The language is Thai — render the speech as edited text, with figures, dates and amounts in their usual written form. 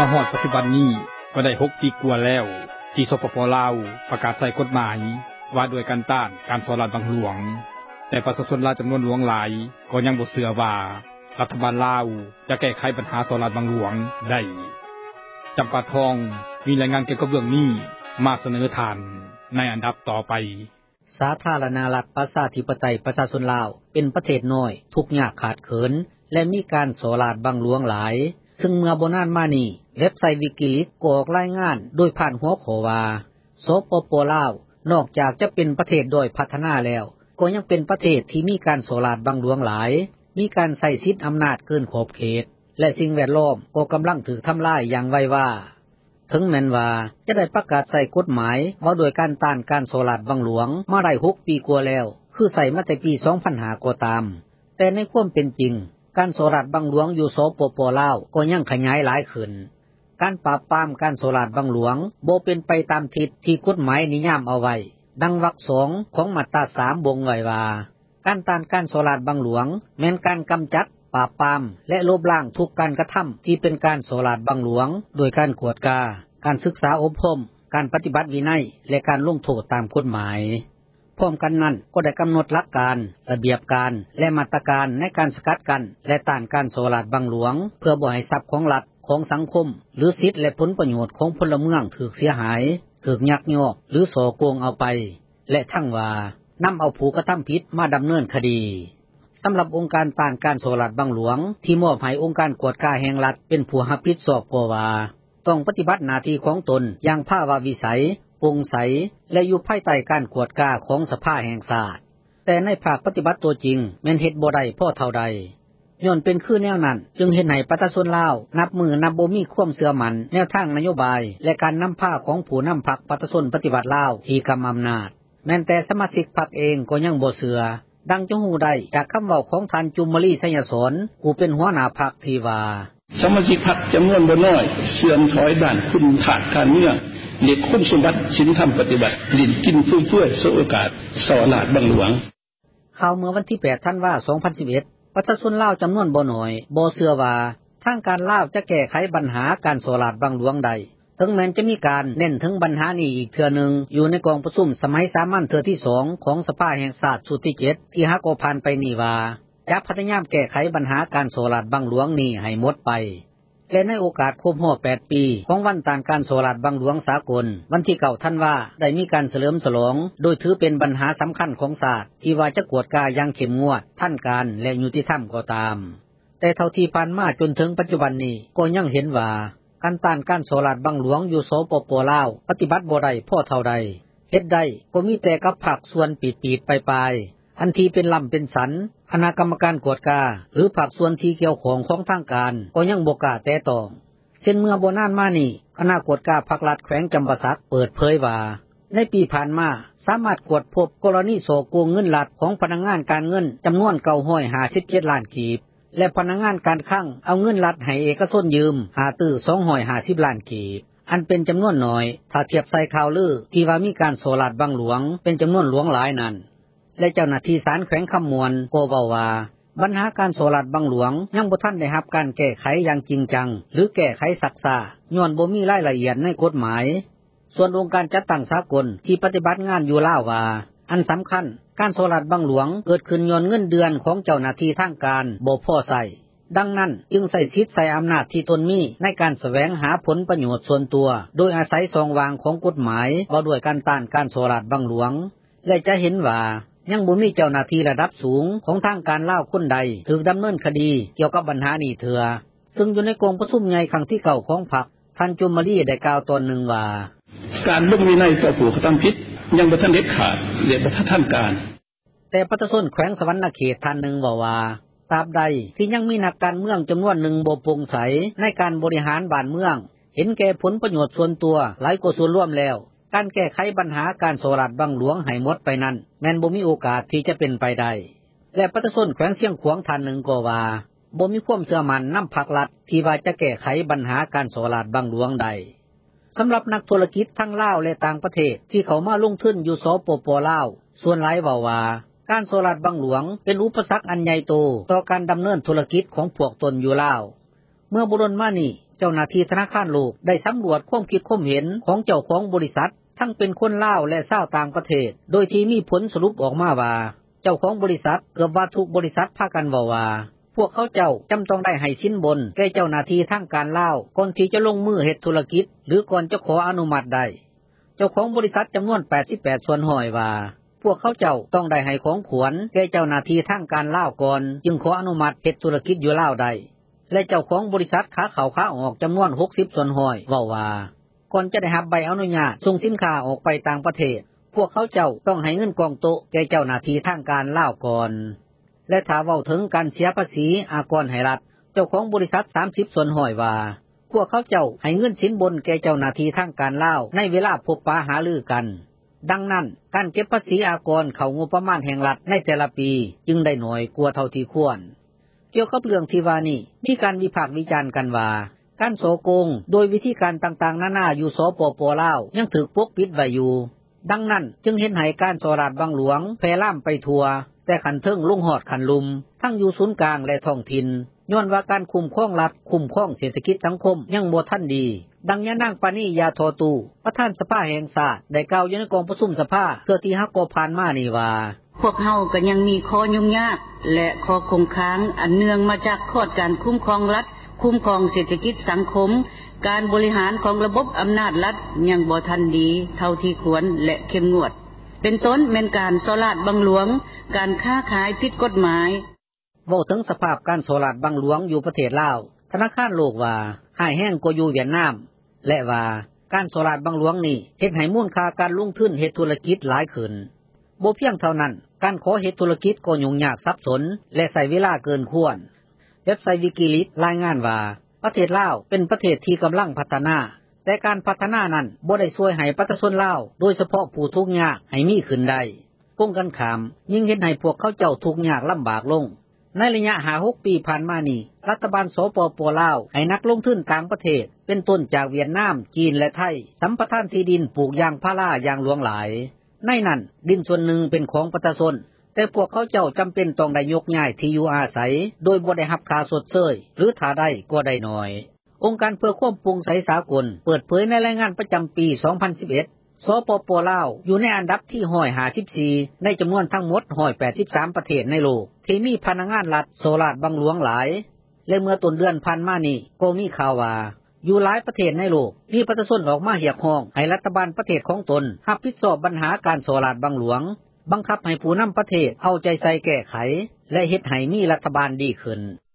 ฮอดปัจจุบันนี้ก็ได้6ปีกว่าแล้วที่สปป.ลาวประกาศใช้กฎหมายว่าด้วยการต้านการสอราญบังหลวงแต่ประชาชนลาวจำนวนหลวงหลายก็ยังบ่เชื่อว่ารัฐบาลลาวจะแก้ไขปัญหาสอราญบังหลวงได้จำปาทองมีรายงานเกี่ยวกับเรื่องนี้มาเสนอทานในอันดับต่อไปสาธารณรัฐประชาธิปไตยประชาชนลาวเป็นประเทศน้อยทุกข์ยากขาดเขินและมีการสอราญบังหลวงหลายซึ่งเมื่อบ่นานมานี้เว็บไซต์ Wikileaks ก็ออกรายงานโดยผ่านหัวข้อว่าสปป.ลาวนอกจากจะเป็นประเทศด้อยพัฒนาแล้วก็ยังเป็นประเทศที่มีการสอราญบังหลวงหลายมีการใช้สิทธิอำนาจเกินขอบเขตและสิ่งแวดล้อมก็กำลังถูกทำลายอย่างไวว่าถึงแม้นว่าจะได้ประกาศใช้กฎหมายว่าด้วยการต้านการสอราญบังหลวงมาได้6ปีกว่าแล้วคือใช้มาแต่ปี2005ก็ตามแต่ในความเป็นจริงการสอราญบังหลวงอยู่สปป.ลาวก็ยังขยายหลายขึ้นการปราบปรามการสอราญบังหลวงบ่เป็นไปตามทิศที่กฎหมายนิยามเอาไว้ดังวรรค2ของมาตรา3บ่งไว้ว่าการต้านการสอราญบังหลวงแม้นการกำจัดปราบปรามและลบล้างทุกการกระทำที่เป็นการสอราญบังหลวงโดยการกวดกาการศึกษาอบรมการปฏิบัติวินัยและการลงโทษตามกฎหมายพร้อมกันนั้นก็ได้กำหนดหลักการระเบียบการและมาตรการในการสกัดกั้นและต้านการสอราญบังหลวงเพื่อบ่ให้ทรัพย์ของรัฐของสังคมหรือสิทธิและผลประโยชน์ของพลเมืองถูกเสียหายถูกยักยอกหรือส่อโกงเอาไปและทั้งว่านำเอาผู้กระทำผิดมาดำเนินคดีสำหรับองค์การต้านการสอราญบังหลวงที่มอบให้องค์การกวดกาแห่งรัฐเป็นผู้รับผิดชอบก็ว่าต้องปฏิบัติหน้าที่ของตนอย่างภาวะวิสัยโปร่งใสและอยู่ภายใต้การกวดกาของสภาแห่งชาติแต่ในภาคปฏิบัติตัวจริงแม้นเฮ็ดบ่ได้พอเท่าใดย้อนเป็นคือแนวนั้นจึงเฮ็ดให้ประชาชนลาวนับมือนับบ่มีความเชื่อมั่นแนวทางนโยบายและการนำพาของผู้นำพรรคประชาชนปฏิบัติลาวที่กำอำนาจแม้นแต่สมาชิกพรรคเองก็ยังบ่เชื่อดังจะฮู้ได้จากคำเว้าของท่านจุมมลีไสยสอนผู้เป็นหัวหน้าพรรคที่ว่าสมาชิกพรรคจำนวนบ่น้อยเสื่อมถอยด้านคุณฐานการเมืองเรียกคุณสมบัติศีลธรรมปฏิบัติลิ้นกินฟุ่มเฟือยสบโอกาสสอราญบังหลวงข่าวเมื่อวันที่8ธันวาคม2011ประชาชนลาวจำนวนบ่น้อยบ่เชื่อว่าทางการลาวจะแก้ไขปัญหาการสอราญบังหลวงได้ถึงแม้นจะมีการเน้นถึงปัญหานี้อีกเทื่อนึงอยู่ในกองประชุมสมัยสามัญเทื่อที่2ของสภาแห่งชาติสุดที่7ที่ฮักผ่านไปนี่ว่าจะพยายามแก้ไขปัญหาการสอราญบังหลวงนี้ให้หมดไปและในโอกาสครบรอบ8ปีของวันต้านการสอราญบังหลวงสากลวันที่9ธันวาคมได้มีการเฉลิมฉลองโดยถือเป็นปัญหาสำคัญของชาติที่ว่าจะกวดกาอย่างเข้มงวดทันการและยุติธรรมก็ตามแต่เท่าที่ผ่านมาจนถึงปัจจุบันนี้ก็ยังเห็นว่าการต้านการสอราญบังหลวงอยู่สปป.ลาวปฏิบัติบ่ได้พอเท่าใดเฮ็ดได้ก็มีแต่กับภาคส่วนปีดๆปลายๆอันที่เป็นลำเป็นสันคณะกรรมการกวดกาหรือภาคส่วนที่เกี่ยวข้องของทางการก็ยังบ่กล้าแตะต้องเช่นเมื่อบ่นานมานี้คณะกวดกาภาครัฐแขวงจำปาสักเปิดเผยว่าในปีผ่านมาสามารถกวดพบกรณีส่อโกงเงินรัฐของพนักงานการเงินจำนวน957ล้านกีบและพนักงานการคลังเอาเงินรัฐให้เอกชนยืม250ล้านกีบอันเป็นจำนวนน้อยถ้าเทียบใส่ข่าวลือที่ว่ามีการสอราญบังหลวงเป็นจำนวนหลวงหลายนั้นและเจ้าหน้าที่ศาลแขวงคำมวลก็เว้าว่าปัญหาการสอราญบังหลวงยังบ่ทันได้รับการแก้ไขอย่างจริงจังหรือแก้ไขซักซ่าย้อนบ่มีรายละเอียดในกฎหมายส่วนองค์การจัดตั้งสากลที่ปฏิบัติงานอยู่ลาวว่าอันสำคัญการสอราญบังหลวงเกิดขึ้นย้อนเงินเดือนของเจ้าหน้าที่ทางการบ่พอใช้ดังนั้นจึงใช้สิทธิ์ใช้อำนาจที่ตนมีในการแสวงหาผลประโยชน์ส่วนตัวโดยอาศัยช่องว่างของกฎหมายว่าด้วยการต้านการสอราญบังหลวงและจะเห็นว่ายังบ่มีเจ้าหน้าที่ระดับสูงของทางการลาวคนใดถูกดำเนินคดีเกี่ยวกับปัญหานี้เถื่อซึ่งอยู่ในกองประชุมใหญ่ครั้งที่9ของพรรคท่านจุมมลีได้กล่าวตอนหนึ่งว่าการลงวินัยต่อผู้กระทำผิดยังบ่ทันเด็ดขาดและบ่ทันการแต่ประชาชนแขวงสวรรณเขตท่านหนึ่งว่าตราบใดที่ยังมีนักการเมืองจำนวนหนึ่งบ่โปร่งใสในการบริหารบ้านเมืองเห็นแก่ผลประโยชน์ส่วนตัวหลายกว่าส่วนรวมแล้วการแก้ไขปัญหาการสอราญบังหลวงให้หมดไปนั้นแม้นบ่มีโอกาสที่จะเป็นไปได้และประชาชนแขวงเชียงขวางท่านหนึ่งก็ว่าบ่มีความเชื่อมั่นนำภาครัฐที่ว่าจะแก้ไขปัญหาการสอราญบังหลวงได้สำหรับนักธุรกิจทั้งลาวและต่างประเทศที่เขามาลงทุนอยู่สปป.ลาวส่วนหลายว่าการสอราญบังหลวงเป็นอุปสรรคอันใหญ่โตต่อการดำเนินธุรกิจของพวกตนอยู่ลาวเมื่อบุรุษมานี่เจ้าหน้าที่ธนาคารโลกได้สำรวจความคิดความเห็นของเจ้าของบริษัททั้งเป็นคนลาวและชาวต่างประเทศโดยที่มีผลสรุปออกมาว่าเจ้าของบริษัทเกือบว่าทุกบริษัทพากันเว้าว่าพวกเขาเจ้าจำต้องได้ให้สินบนแก่เจ้าหน้าที่ทางการลาวก่อนที่จะลงมือเฮ็ดธุรกิจหรือก่อนจะขออนุมัติได้เจ้าของบริษัทจำนวน88ส่วนห้อยว่าพวกเขาเจ้าต้องได้ให้ของขวัญแก่เจ้าหน้าที่ทางการลาวก่อนจึงขออนุมัติเฮ็ดธุรกิจอยู่ลาวได้และเจ้าของบริษัทขาเข้าขาออกจำนวน60ส่วนห้อยเว้าว่าก่อนจะได้รับใบอนุญาตส่งสินค้าออกไปต่างประเทศพวกเขาเจ้าต้องให้เงินกองโต๊ะแก่เจ้าหน้าที่ทางการลาวก่อนและถ้าเว้าถึงการเสียภาษีอากรให้รัฐเจ้าของบริษัท30ส่วนห้อยว่าพวกเขาเจ้าให้เงินสินบนแก่เจ้าหน้าที่ทางการลาวในเวลาพบปะหารือกันดังนั้นการเก็บภาษีอากรเข้างบประมาณแห่งรัฐในแต่ละปีจึงได้น้อยกว่าเท่าที่ควรเกี่ยวกับเรื่องที่ว่านี้มีการวิพากษ์วิจารณ์กันว่าการโสโกงโดยวิธีการต่างๆนานาอยู่สปป.ลาวยังถูกปกปิดไว้อยู่ดังนั้นจึงเห็นให้การโสราดบางหลวงแพร่ล่ามไปทั่วแต่ขันเทิงลงหอดขันลุมทั้งอยู่ศูนย์กลางและท้องถิ่นย้อนว่าการคุ้มครองรัฐคุ้มครองเศรษฐกิจสังคมยังบ่ทันดีดังยะนางปานียาโทตูประธานสภาแห่งชาติได้กล่าวอยู่ในกองประชุมสภาเทื่อที่5กผ่านมานี่ว่าพวกเฮาก็ยังมีข้อยุ่งยากและข้อคงค้างอันเนื่องมาจากข้อการคุ้มครองรัฐคุ้มครองเศรษฐกิจสังคมการบริหารของระบบอำนาจรัฐยังบ่ทันดีเท่าที่ควรและเข้มงวดเป็นต้นแม่นการโซลาดบังหลวงการค้าขายผิดกฎหมายเว้าถึงสภาพการโซลาดบังหลวงอยู่ประเทศลาวธนาคารโลกว่าหายแห้งกว่าอยู่เวียดนามและว่าการโซลาดบังหลวงนี่เฮ็ดให้มูลค่าการลงทุนเฮ็ดธุรกิจหลายขึ้นบ่เพียงเท่านั้นการขอเฮ็ดธุรกิจก็ยุ่งยากซับซ้อนและใช้เวลาเกินควรเว็บไซต์ Wikileaks รายงานว่าประเทศลาวเป็นประเทศที่กำลังพัฒนาแต่การพัฒนานั้นบ่ได้ช่วยให้ประชาชนลาวโดยเฉพาะผู้ทุกข์ยากให้มีขึ้นได้ตรงกันข้ามยิ่งเฮ็ดให้พวกเขาเจ้าทุกข์ยากลำบากลงในระยะ 5-6 ปีผ่านมานี้รัฐบาลสปป.ลาวให้นักลงทุนต่างประเทศเป็นต้นจากเวียดนามจีนและไทยสัมปทานที่ดินปลูกยางพาราอย่างหลวงหลายในนั้นดินส่วนหนึ่งเป็นของประชาชนแต่พวกเขาเจ้าจำเป็นต้องได้ยกย้ายที่อยู่อาศัยโดยบ่ได้รับค่าชดเชยหรือถ้าได้ก็ได้น้อยองค์การเพื่อความโปร่งใสสากลเปิดเผยในรายงานประจำปี 2011 สปป.ลาวอยู่ในอันดับที่154ในจำนวนทั้งหมด183ประเทศในโลกที่มีพนักงานรัฐโซลาดบังหลวงหลายและเมื่อต้นเดือนผ่านมานี้ก็มีข่าวว่าอยู่หลายประเทศในโลกมีประชาชนออกมาเรียกร้องให้รัฐบาลประเทศของตนรับผิดชอบปัญหาการโซลาดบังหลวงบังคับให้ผู้นำประเทศเอาใจใส่แก้ไขและเฮ็ดให้มีรัฐบาลดีขึ้น